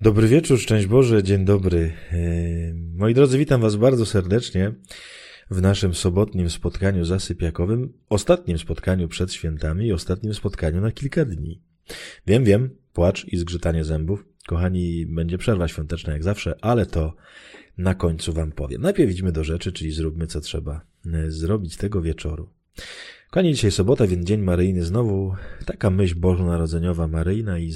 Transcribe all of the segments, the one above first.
Dobry wieczór, szczęść Boże, dzień dobry. Moi drodzy, witam Was bardzo serdecznie w naszym sobotnim spotkaniu zasypiakowym, ostatnim spotkaniu przed świętami i ostatnim spotkaniu na kilka dni. Wiem, płacz i zgrzytanie zębów. Kochani, będzie przerwa świąteczna jak zawsze, ale to na końcu Wam powiem. Najpierw idźmy do rzeczy, czyli zróbmy co trzeba zrobić tego wieczoru. Kochani, dzisiaj sobota, więc Dzień Maryjny, znowu taka myśl bożonarodzeniowa Maryjna i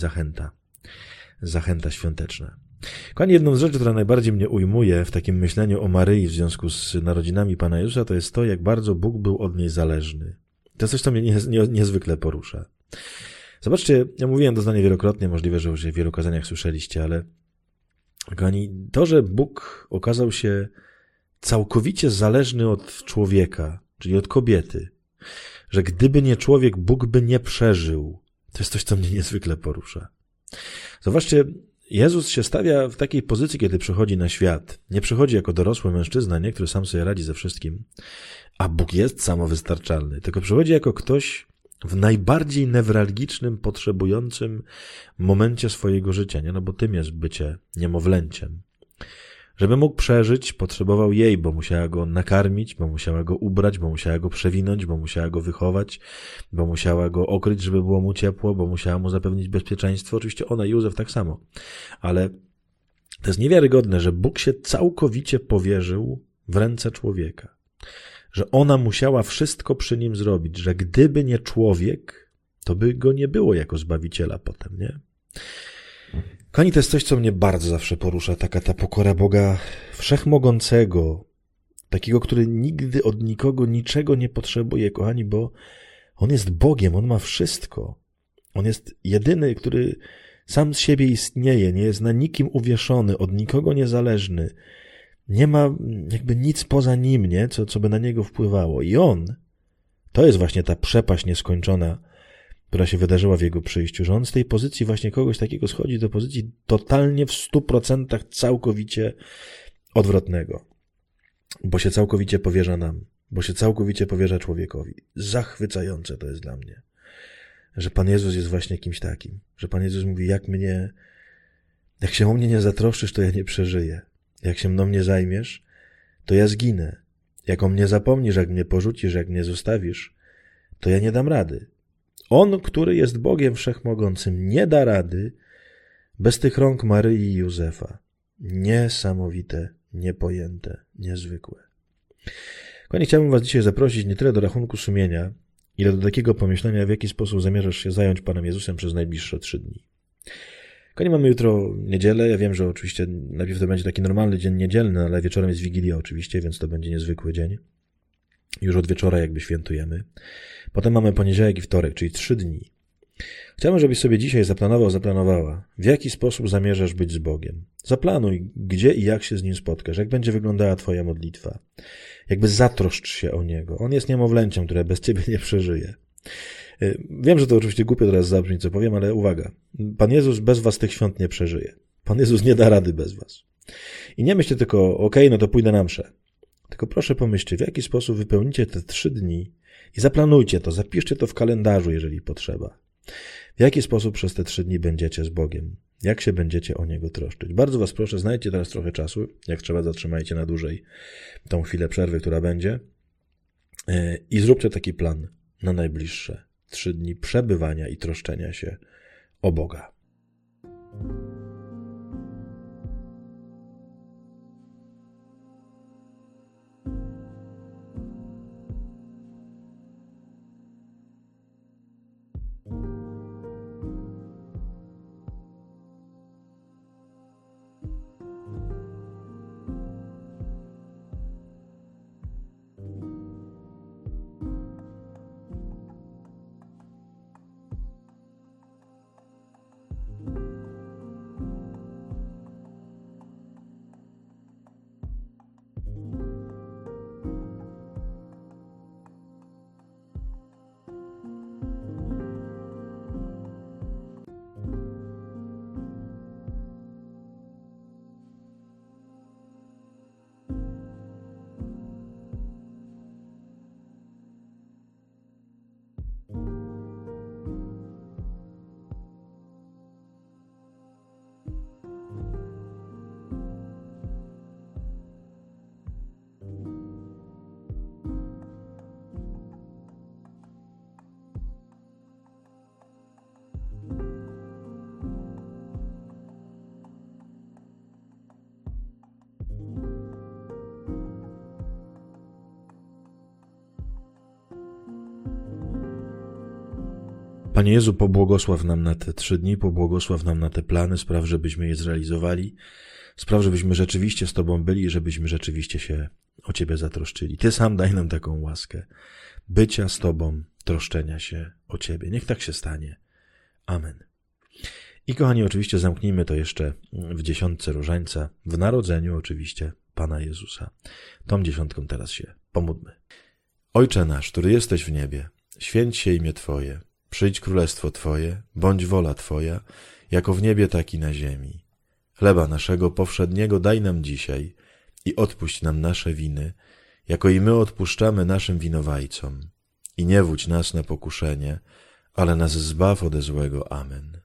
zachęta świąteczna. Kochani, jedną z rzeczy, która najbardziej mnie ujmuje w takim myśleniu o Maryi w związku z narodzinami Pana Jezusa, to jest to, jak bardzo Bóg był od niej zależny. To jest coś, co mnie niezwykle porusza. Zobaczcie, ja mówiłem to zdanie wielokrotnie, możliwe, że już je w wielu kazaniach słyszeliście, ale kochani, to, że Bóg okazał się całkowicie zależny od człowieka, czyli od kobiety, że gdyby nie człowiek, Bóg by nie przeżył, to jest coś, co mnie niezwykle porusza. Zobaczcie, Jezus się stawia w takiej pozycji, kiedy przychodzi na świat. Nie przychodzi jako dorosły mężczyzna, nie, który sam sobie radzi ze wszystkim, a Bóg jest samowystarczalny, tylko przychodzi jako ktoś w najbardziej newralgicznym, potrzebującym momencie swojego życia, nie? No bo tym jest bycie niemowlęciem. Żeby mógł przeżyć, potrzebował jej, bo musiała go nakarmić, bo musiała go ubrać, bo musiała go przewinąć, bo musiała go wychować, bo musiała go okryć, żeby było mu ciepło, bo musiała mu zapewnić bezpieczeństwo. Oczywiście ona i Józef tak samo. Ale to jest niewiarygodne, że Bóg się całkowicie powierzył w ręce człowieka. Że ona musiała wszystko przy nim zrobić, że gdyby nie człowiek, to by go nie było jako Zbawiciela potem, nie? Kochani, to jest coś, co mnie bardzo zawsze porusza, taka ta pokora Boga Wszechmogącego, takiego, który nigdy od nikogo niczego nie potrzebuje, kochani, bo On jest Bogiem, On ma wszystko. On jest jedyny, który sam z siebie istnieje, nie jest na nikim uwieszony, od nikogo niezależny. Nie ma jakby nic poza Nim, nie? Co by na Niego wpływało. I On, to jest właśnie ta przepaść nieskończona, która się wydarzyła w Jego przyjściu, że On z tej pozycji właśnie kogoś takiego schodzi do pozycji totalnie w 100% całkowicie odwrotnego. Bo się całkowicie powierza nam, bo się całkowicie powierza człowiekowi. Zachwycające to jest dla mnie, że Pan Jezus jest właśnie kimś takim, że Pan Jezus mówi, jak się o mnie nie zatroszczysz, to ja nie przeżyję. Jak się mną nie zajmiesz, to ja zginę. Jak o mnie zapomnisz, jak mnie porzucisz, jak mnie zostawisz, to ja nie dam rady. On, który jest Bogiem Wszechmogącym, nie da rady bez tych rąk Maryi i Józefa. Niesamowite, niepojęte, niezwykłe. Kochani, chciałbym Was dzisiaj zaprosić nie tyle do rachunku sumienia, ile do takiego pomyślenia, w jaki sposób zamierzasz się zająć Panem Jezusem przez najbliższe 3 dni. Kochani, mamy jutro niedzielę. Ja wiem, że oczywiście najpierw to będzie taki normalny dzień niedzielny, ale wieczorem jest Wigilia oczywiście, więc to będzie niezwykły dzień. Już od wieczora jakby świętujemy. Potem mamy poniedziałek i wtorek, czyli 3 dni. Chciałbym, żebyś sobie dzisiaj zaplanowała, w jaki sposób zamierzasz być z Bogiem. Zaplanuj, gdzie i jak się z Nim spotkasz, jak będzie wyglądała Twoja modlitwa. Jakby zatroszcz się o Niego. On jest niemowlęciem, które bez Ciebie nie przeżyje. Wiem, że to oczywiście głupio teraz zabrzmi, co powiem, ale uwaga. Pan Jezus bez Was tych świąt nie przeżyje. Pan Jezus nie da rady bez Was. I nie myślcie tylko, okej, no to pójdę na mszę. Tylko proszę pomyślcie, w jaki sposób wypełnicie te 3 dni i zaplanujcie to, zapiszcie to w kalendarzu, jeżeli potrzeba. W jaki sposób przez te 3 dni będziecie z Bogiem? Jak się będziecie o Niego troszczyć? Bardzo Was proszę, znajdźcie teraz trochę czasu. Jak trzeba, zatrzymajcie na dłużej tą chwilę przerwy, która będzie. I zróbcie taki plan na najbliższe 3 dni przebywania i troszczenia się o Boga. Panie Jezu, pobłogosław nam na te 3 dni, pobłogosław nam na te plany, spraw, żebyśmy je zrealizowali, spraw, żebyśmy rzeczywiście z Tobą byli i żebyśmy rzeczywiście się o Ciebie zatroszczyli. Ty sam daj nam taką łaskę bycia z Tobą, troszczenia się o Ciebie. Niech tak się stanie. Amen. I kochani, oczywiście zamknijmy to jeszcze w 10 Różańca, w narodzeniu oczywiście Pana Jezusa. Tą 10 teraz się pomódlmy. Ojcze nasz, który jesteś w niebie, święć się imię Twoje, przyjdź królestwo Twoje, bądź wola Twoja, jako w niebie, tak i na ziemi. Chleba naszego powszedniego daj nam dzisiaj i odpuść nam nasze winy, jako i my odpuszczamy naszym winowajcom. I nie wódź nas na pokuszenie, ale nas zbaw ode złego. Amen.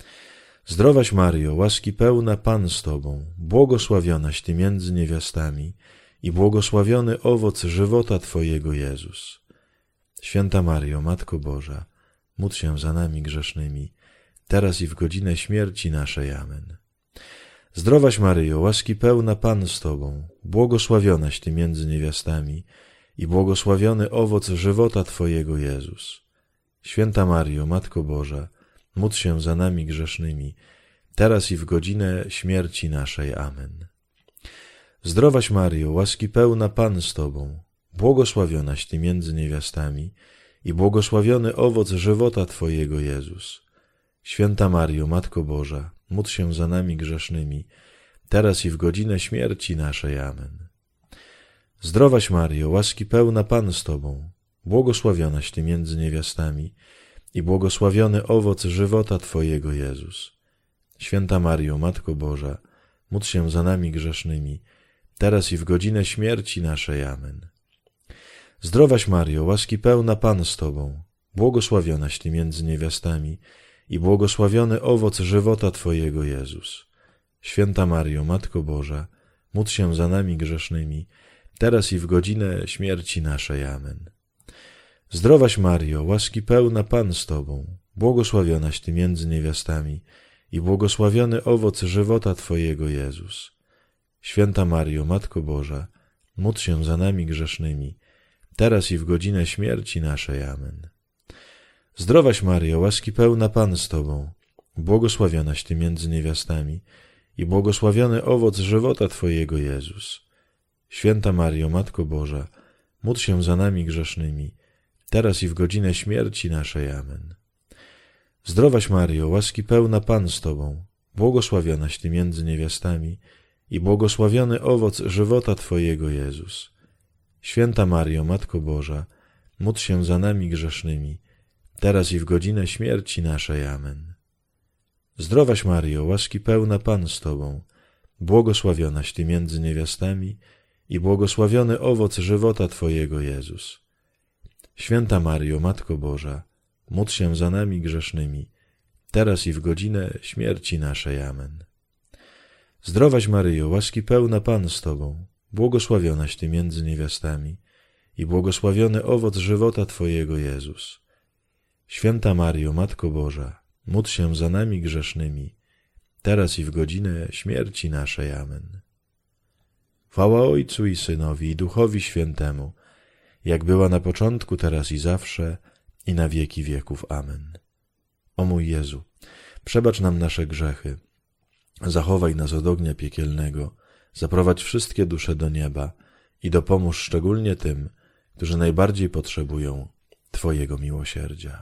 Zdrowaś Maryjo, łaski pełna, Pan z Tobą, błogosławionaś Ty między niewiastami i błogosławiony owoc żywota Twojego, Jezus. Święta Maryjo, Matko Boża, módl się za nami grzesznymi, teraz i w godzinę śmierci naszej. Amen. Zdrowaś Maryjo, łaski pełna, Pan z Tobą, błogosławionaś Ty między niewiastami i błogosławiony owoc żywota Twojego, Jezus. Święta Maryjo, Matko Boża, módl się za nami grzesznymi, teraz i w godzinę śmierci naszej. Amen. Zdrowaś Maryjo, łaski pełna, Pan z Tobą, błogosławionaś Ty między niewiastami i błogosławiony owoc żywota Twojego, Jezus. Święta Maryjo, Matko Boża, módl się za nami grzesznymi, teraz i w godzinę śmierci naszej. Amen. Zdrowaś Maryjo, łaski pełna, Pan z Tobą, błogosławionaś Ty między niewiastami i błogosławiony owoc żywota Twojego, Jezus. Święta Maryjo, Matko Boża, módl się za nami grzesznymi, teraz i w godzinę śmierci naszej. Amen. Zdrowaś Maryjo, łaski pełna, Pan z Tobą, błogosławionaś Ty między niewiastami i błogosławiony owoc żywota Twojego, Jezus. Święta Maryjo, Matko Boża, módl się za nami grzesznymi, teraz i w godzinę śmierci naszej. Amen. Zdrowaś Maryjo, łaski pełna, Pan z Tobą, błogosławionaś Ty między niewiastami i błogosławiony owoc żywota Twojego, Jezus. Święta Maryjo, Matko Boża, módl się za nami grzesznymi, teraz i w godzinę śmierci naszej. Amen. Zdrowaś Maryjo, łaski pełna, Pan z Tobą, błogosławionaś Ty między niewiastami i błogosławiony owoc żywota Twojego, Jezus. Święta Maryjo, Matko Boża, módl się za nami grzesznymi, teraz i w godzinę śmierci naszej. Amen. Zdrowaś Maryjo, łaski pełna, Pan z Tobą, błogosławionaś Ty między niewiastami i błogosławiony owoc żywota Twojego, Jezus. Święta Maryjo, Matko Boża, módl się za nami grzesznymi, teraz i w godzinę śmierci naszej. Amen. Zdrowaś Maryjo, łaski pełna, Pan z Tobą, błogosławionaś Ty między niewiastami i błogosławiony owoc żywota Twojego, Jezus. Święta Maryjo, Matko Boża, módl się za nami grzesznymi, teraz i w godzinę śmierci naszej. Amen. Zdrowaś Maryjo, łaski pełna, Pan z Tobą, błogosławionaś Ty między niewiastami i błogosławiony owoc żywota Twojego, Jezus. Święta Maryjo, Matko Boża, módl się za nami grzesznymi, teraz i w godzinę śmierci naszej. Amen. Chwała Ojcu i Synowi, i Duchowi Świętemu, jak była na początku, teraz i zawsze, i na wieki wieków. Amen. O mój Jezu, przebacz nam nasze grzechy, zachowaj nas od ognia piekielnego, zaprowadź wszystkie dusze do nieba i dopomóż szczególnie tym, którzy najbardziej potrzebują Twojego miłosierdzia.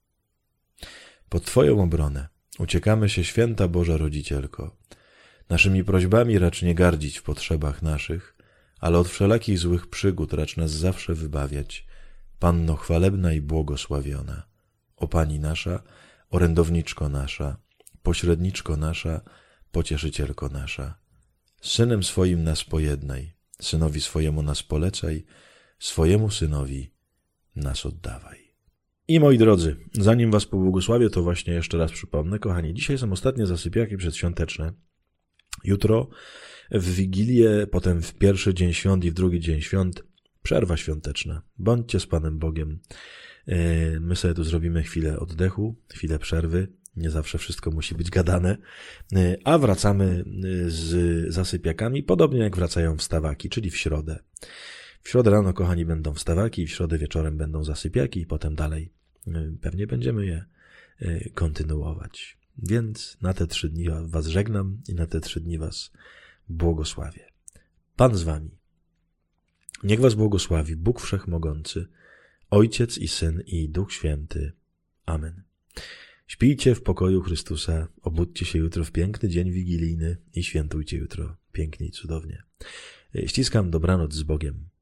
Pod Twoją obronę uciekamy się, Święta Boża Rodzicielko. Naszymi prośbami racz nie gardzić w potrzebach naszych, ale od wszelakich złych przygód racz nas zawsze wybawiać, Panno chwalebna i błogosławiona. O Pani nasza, orędowniczko nasza, pośredniczko nasza, pocieszycielko nasza. Z Synem swoim nas pojednaj, Synowi swojemu nas polecaj, swojemu Synowi nas oddawaj. I moi drodzy, zanim Was pobłogosławię, to właśnie jeszcze raz przypomnę, kochani, dzisiaj są ostatnie zasypiaki przedświąteczne. Jutro w Wigilię, potem w pierwszy dzień świąt i w drugi dzień świąt przerwa świąteczna. Bądźcie z Panem Bogiem. My sobie tu zrobimy chwilę oddechu, chwilę przerwy. Nie zawsze wszystko musi być gadane. A wracamy z zasypiakami, podobnie jak wracają wstawaki, czyli w środę. W środę rano, kochani, będą wstawaki, w środę wieczorem będą zasypiaki i potem dalej pewnie będziemy je kontynuować. Więc na te 3 dni was żegnam i na te 3 dni was błogosławię. Pan z wami. Niech was błogosławi Bóg Wszechmogący, Ojciec i Syn i Duch Święty. Amen. Śpijcie w pokoju Chrystusa, obudźcie się jutro w piękny dzień wigilijny i świętujcie jutro pięknie i cudownie. Ściskam, dobranoc z Bogiem.